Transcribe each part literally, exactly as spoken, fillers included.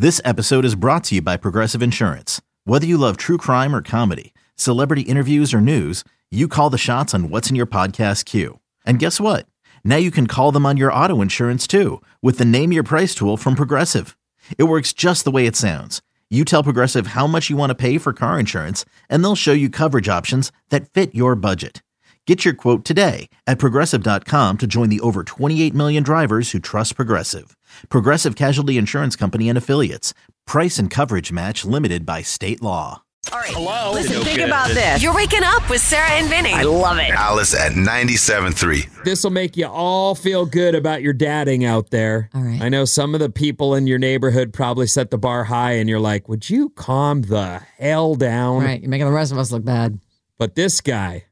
This episode is brought to you by Progressive Insurance. Whether you love true crime or comedy, celebrity interviews or news, you call the shots on what's in your podcast queue. And guess what? Now you can call them on your auto insurance too with the Name Your Price tool from Progressive. It works just the way it sounds. You tell Progressive how much you want to pay for car insurance, and they'll show you coverage options that fit your budget. Get your quote today at Progressive dot com to join the over twenty-eight million drivers who trust Progressive. Progressive Casualty Insurance Company and Affiliates. Price and coverage match limited by state law. All right. Hello. Listen, No think good. about this. You're waking up with Sarah and Vinny. I love it. Alice at ninety-seven point three. This will make you all feel good about your dadding out there. All right. I know some of the people in your neighborhood probably set the bar high and you're like, would you calm the hell down? Right. You're making the rest of us look bad. But this guy,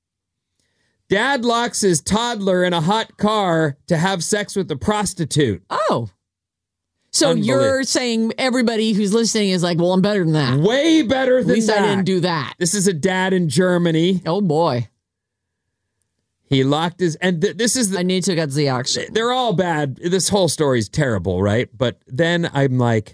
dad locks his toddler in a hot car to have sex with a prostitute. Oh. So you're Unbelievable. saying everybody who's listening is like, well, I'm better than that. Way better At than least that. I didn't do that. This is a dad in Germany. Oh, boy. He locked his, and th- this is the, I need to get the action. they're all bad. This whole story is terrible, right? But then I'm like,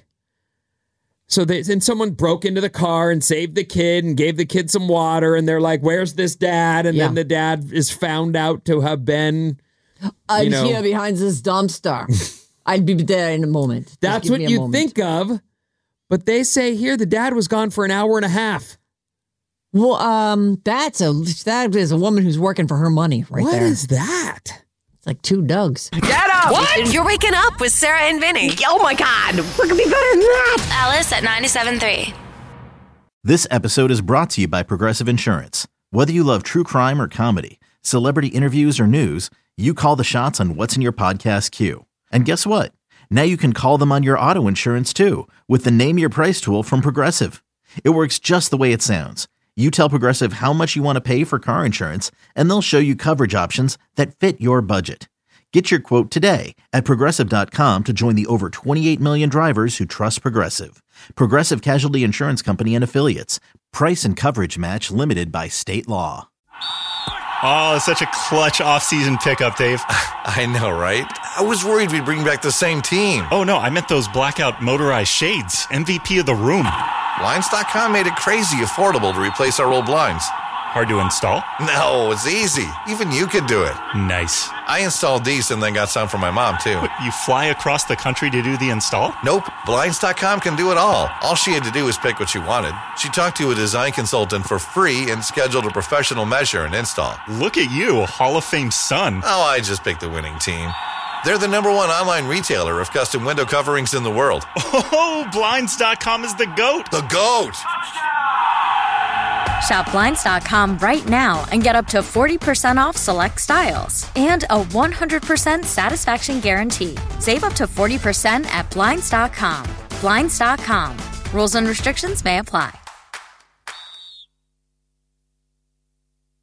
so they, and someone broke into the car and saved the kid and gave the kid some water, and they're like, where's this dad? And Yeah. then the dad is found out to have been, I'm know. here behind this dumpster. I'd be there in a moment. Just that's give what me a you moment. think of. But they say here the dad was gone for an hour and a half. Well, um, that's a that is a woman who's working for her money right What there. is that? It's like two Dougs. Get up! What? You're waking up with Sarah and Vinny. Oh my God! What could be better than that? Alice at ninety-seven point three. This episode is brought to you by Progressive Insurance. Whether you love true crime or comedy, celebrity interviews or news, you call the shots on what's in your podcast queue. And guess what? Now you can call them on your auto insurance too with the Name Your Price tool from Progressive. It works just the way it sounds. You tell Progressive how much you want to pay for car insurance, and they'll show you coverage options that fit your budget. Get your quote today at Progressive dot com to join the over twenty-eight million drivers who trust Progressive. Progressive Casualty Insurance Company and Affiliates. Price and coverage match limited by state law. Oh, it's such a clutch off-season pickup, Dave. I know, right? I was worried we'd bring back the same team. Oh, no, I meant those blackout motorized shades. M V P of the room. Blinds dot com made it crazy affordable to replace our old blinds. Hard to install? No, it's easy. Even you could do it. Nice. I installed these and then got some for my mom, too. What, you fly across the country to do the install? Nope, Blinds dot com can do it all. All she had to do was pick what she wanted. She talked to a design consultant for free and scheduled a professional measure and install. Look at you, Hall of Fame son. Oh, I just picked the winning team. They're the number one online retailer of custom window coverings in the world. Oh, Blinds dot com is the GOAT. The GOAT! Shop Blinds dot com right now and get up to forty percent off select styles and a one hundred percent satisfaction guarantee. Save up to forty percent at Blinds dot com. Blinds dot com. Rules and restrictions may apply.